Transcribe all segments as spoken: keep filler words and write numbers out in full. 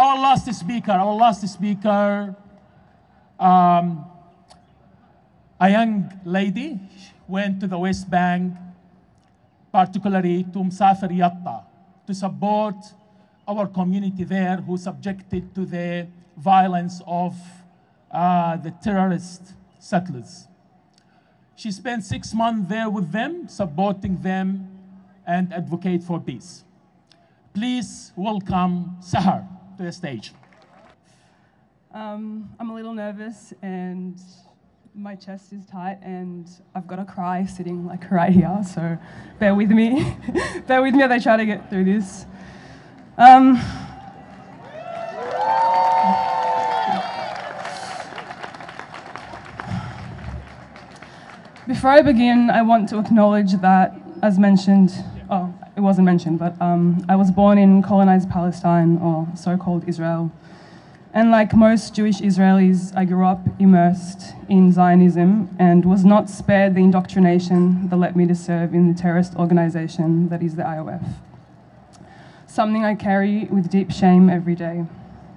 our last speaker, our last speaker, um, a young lady went to the West Bank, particularly to Msafir Yatta, to support our community there who subjected to the violence of uh, the terrorist settlers. She spent six months there with them, supporting them and advocate for peace. Please welcome Sahar to the stage. Um, I'm a little nervous and my chest is tight and I've got to cry sitting like right here, so bear with me. Bear with me as I try to get through this. Um, before I begin, I want to acknowledge that, as mentioned, oh, it wasn't mentioned, but um, I was born in colonized Palestine, or so-called Israel. And like most Jewish Israelis, I grew up immersed in Zionism and was not spared the indoctrination that led me to serve in the terrorist organization that is the I O F. Something I carry with deep shame every day.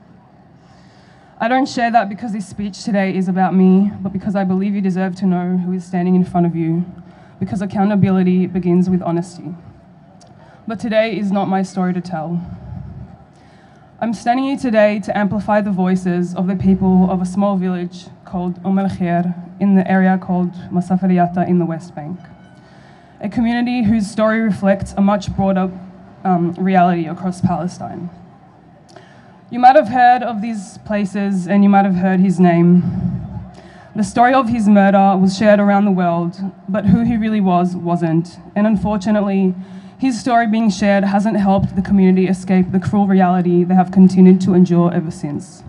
I don't share that because this speech today is about me, but because I believe you deserve to know who is standing in front of you, because accountability begins with honesty. But today is not my story to tell. I'm standing here today to amplify the voices of the people of a small village called Umm al-Khair in the area called Msafir Yatta in the West Bank, a community whose story reflects a much broader um, reality across Palestine. You might have heard of these places and you might have heard his name. The story of his murder was shared around the world, but who he really was wasn't, and unfortunately, his story being shared hasn't helped the community escape the cruel reality they have continued to endure ever since.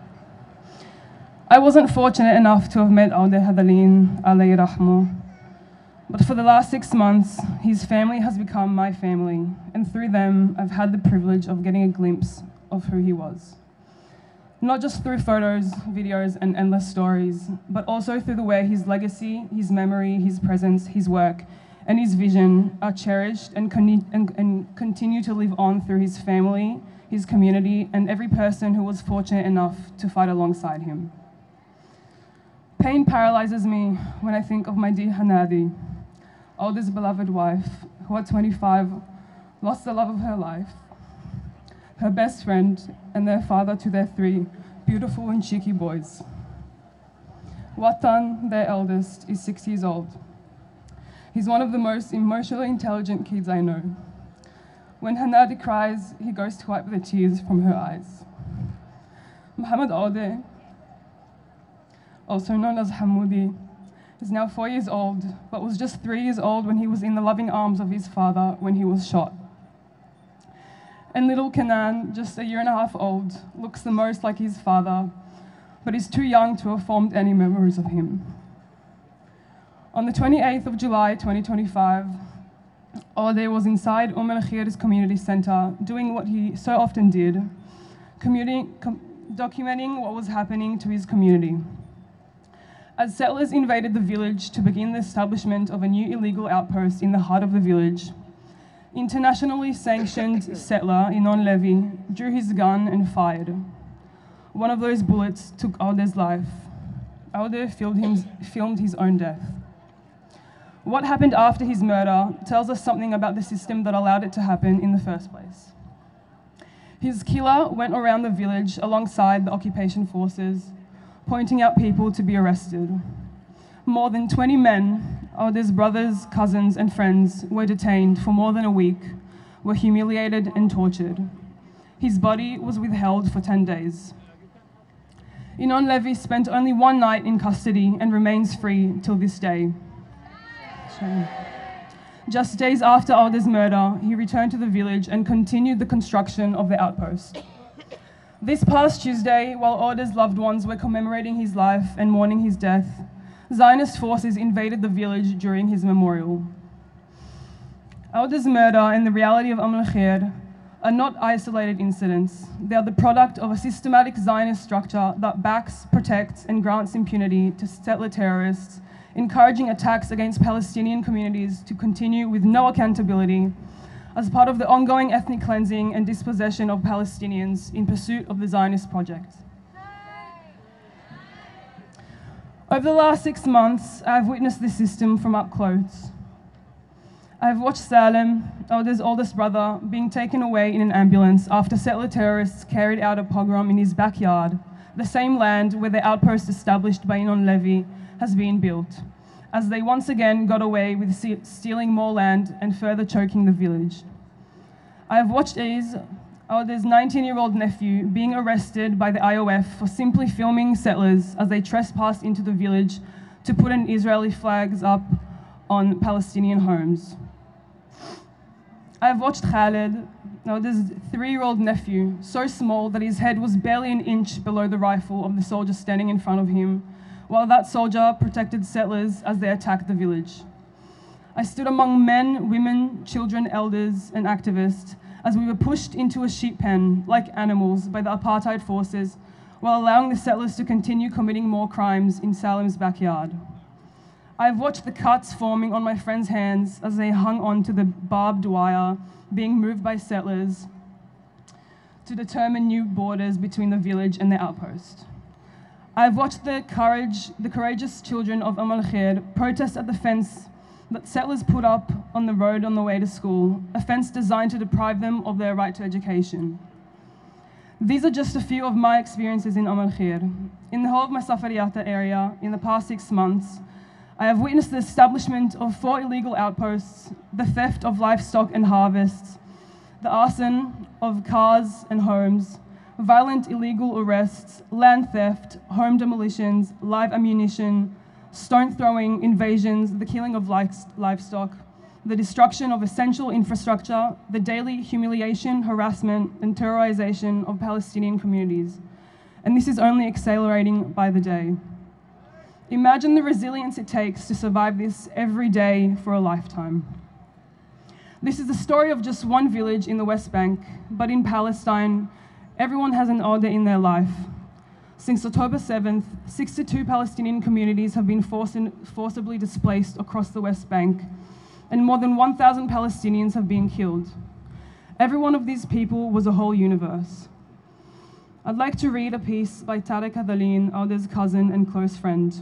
I wasn't fortunate enough to have met Audeh Hadalin, alayhi rahmu, but for the last six months, his family has become my family, and through them, I've had the privilege of getting a glimpse of who he was. Not just through photos, videos, and endless stories, but also through the way his legacy, his memory, his presence, his work, and his vision are cherished and, con and, and continue to live on through his family, his community, and every person who was fortunate enough to fight alongside him. Pain paralyzes me when I think of my dear Hanadi, Audeh's beloved wife, who at twenty-five lost the love of her life, her best friend, and their father to their three beautiful and cheeky boys. Watan, their eldest, is six years old. He's one of the most emotionally intelligent kids I know. When Hanadi cries, he goes to wipe the tears from her eyes. Mohammed Audeh, also known as Hamoudi, is now four years old, but was just three years old when he was in the loving arms of his father when he was shot. And little Kenan, just a year and a half old, looks the most like his father, but is too young to have formed any memories of him. On the twenty-eighth of July, twenty twenty-five, Audeh was inside Umm al-Khair's community center, doing what he so often did, com documenting what was happening to his community. As settlers invaded the village to begin the establishment of a new illegal outpost in the heart of the village, internationally sanctioned settler Inon Levy drew his gun and fired. One of those bullets took Audeh's life. Audeh filmed, him, filmed his own death. What happened after his murder tells us something about the system that allowed it to happen in the first place. His killer went around the village alongside the occupation forces, pointing out people to be arrested. More than twenty men, Audeh's brothers, cousins, and friends were detained for more than a week, were humiliated and tortured. His body was withheld for ten days. Inon Levy spent only one night in custody and remains free till this day. Shame. Just days after Audeh's murder, he returned to the village and continued the construction of the outpost. This past Tuesday, while Audeh's loved ones were commemorating his life and mourning his death, Zionist forces invaded the village during his memorial. Audeh's murder and the reality of Umm al-Khair are not isolated incidents. They are the product of a systematic Zionist structure that backs, protects, and grants impunity to settler terrorists, encouraging attacks against Palestinian communities to continue with no accountability, as part of the ongoing ethnic cleansing and dispossession of Palestinians in pursuit of the Zionist project. Over the last six months, I've witnessed this system from up close. I've watched Salem, Alder's oldest brother, being taken away in an ambulance after settler terrorists carried out a pogrom in his backyard, the same land where the outpost established by Yinon Levy has been built, as they once again got away with stealing more land and further choking the village. I have watched Iz, Alder's nineteen-year-old nephew, being arrested by the I O F for simply filming settlers as they trespassed into the village to put an Israeli flags up on Palestinian homes. I have watched Khaled, Alder's three-year-old nephew, so small that his head was barely an inch below the rifle of the soldier standing in front of him, while that soldier protected settlers as they attacked the village. I stood among men, women, children, elders, and activists as we were pushed into a sheep pen like animals by the apartheid forces, while allowing the settlers to continue committing more crimes in Salem's backyard. I have watched the cuts forming on my friends' hands as they hung on to the barbed wire being moved by settlers to determine new borders between the village and the outpost. I have watched the courage, the courageous children of Umm al-Khair protest at the fence that settlers put up on the road on the way to school, a fence designed to deprive them of their right to education. These are just a few of my experiences in Umm al-Khair. In the whole of my Safariyata area, in the past six months, I have witnessed the establishment of four illegal outposts, the theft of livestock and harvests, the arson of cars and homes, violent illegal arrests, land theft, home demolitions, live ammunition, stone throwing, invasions, the killing of livestock, the destruction of essential infrastructure, the daily humiliation, harassment, and terrorization of Palestinian communities. And this is only accelerating by the day. Imagine the resilience it takes to survive this every day for a lifetime. This is the story of just one village in the West Bank, but in Palestine, everyone has an order in their life. Since October seventh, sixty-two Palestinian communities have been forced in, forcibly displaced across the West Bank, and more than one thousand Palestinians have been killed. Every one of these people was a whole universe. I'd like to read a piece by Tarek Adalin, Alder's cousin and close friend.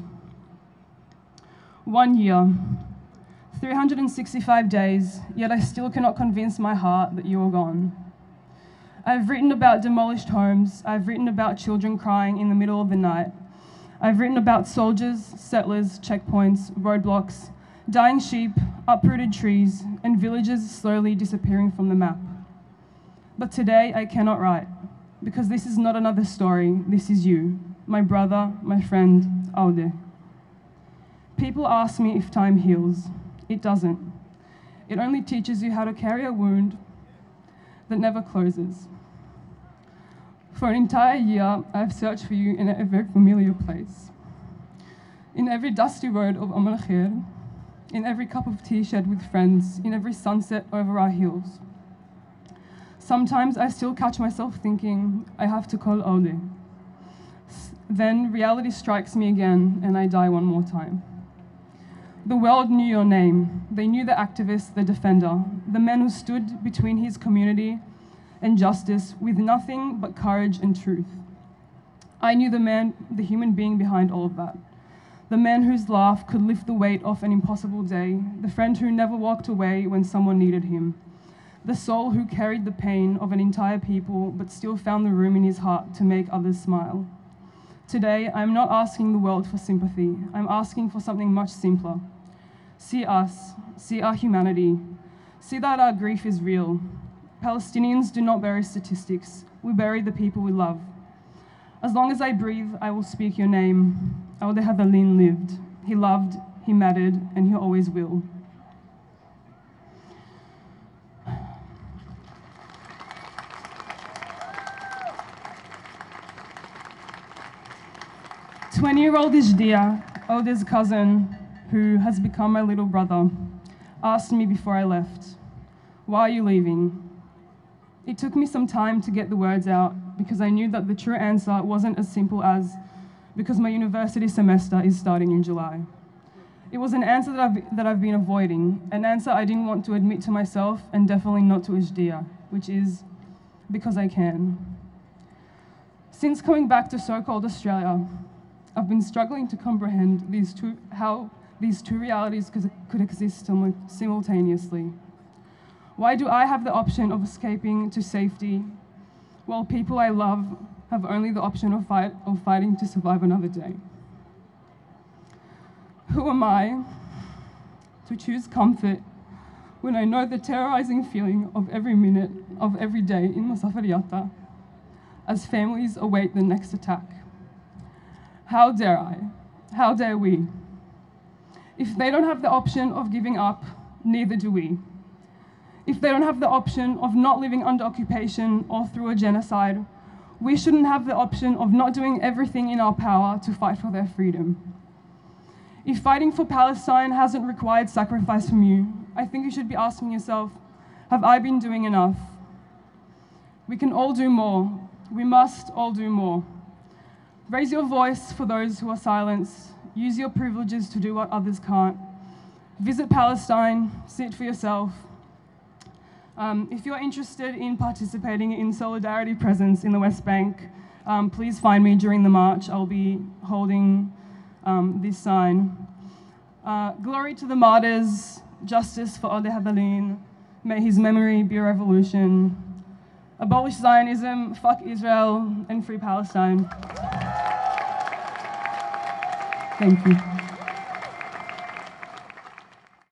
One year, three hundred sixty-five days, yet I still cannot convince my heart that you are gone. I've written about demolished homes. I've written about children crying in the middle of the night. I've written about soldiers, settlers, checkpoints, roadblocks, dying sheep, uprooted trees, and villages slowly disappearing from the map. But today I cannot write, because this is not another story. This is you, my brother, my friend, Alde. People ask me if time heals. It doesn't. It only teaches you how to carry a wound that never closes. For an entire year, I've searched for you in a very familiar place. In every dusty road of Umm al-Khair, in every cup of tea shared with friends, in every sunset over our hills. Sometimes I still catch myself thinking, I have to call Ode. Then reality strikes me again, and I die one more time. The world knew your name. They knew the activist, the defender, the man who stood between his community and justice with nothing but courage and truth. I knew the man, the human being behind all of that. The man whose laugh could lift the weight off an impossible day, the friend who never walked away when someone needed him, the soul who carried the pain of an entire people but still found the room in his heart to make others smile. Today, I'm not asking the world for sympathy. I'm asking for something much simpler. See us, see our humanity, see that our grief is real. Palestinians do not bury statistics. We bury the people we love. As long as I breathe, I will speak your name. Alde Hadalin lived. He loved, he mattered, and he always will. twenty-year-old Ijdia, Alde's cousin, who has become my little brother, asked me before I left, "Why are you leaving?" It took me some time to get the words out because I knew that the true answer wasn't as simple as, because my university semester is starting in July. It was an answer that I've, that I've been avoiding, an answer I didn't want to admit to myself and definitely not to Ejdia, which is because I can. Since coming back to so-called Australia, I've been struggling to comprehend these two, how these two realities could, could exist simultaneously. Why do I have the option of escaping to safety while people I love have only the option of, fight, of fighting to survive another day? Who am I to choose comfort when I know the terrorizing feeling of every minute of every day in Musafir Yatta as families await the next attack? How dare I? How dare we? If they don't have the option of giving up, neither do we. If they don't have the option of not living under occupation or through a genocide, we shouldn't have the option of not doing everything in our power to fight for their freedom. If fighting for Palestine hasn't required sacrifice from you, I think you should be asking yourself, have I been doing enough? We can all do more. We must all do more. Raise your voice for those who are silenced. Use your privileges to do what others can't. Visit Palestine, see it for yourself. Um, if you're interested in participating in Solidarity Presence in the West Bank, um, please find me during the march. I'll be holding um, this sign. Uh, glory to the martyrs, justice for Odeh Hadalin, may his memory be a revolution. Abolish Zionism, fuck Israel, and free Palestine. Thank you.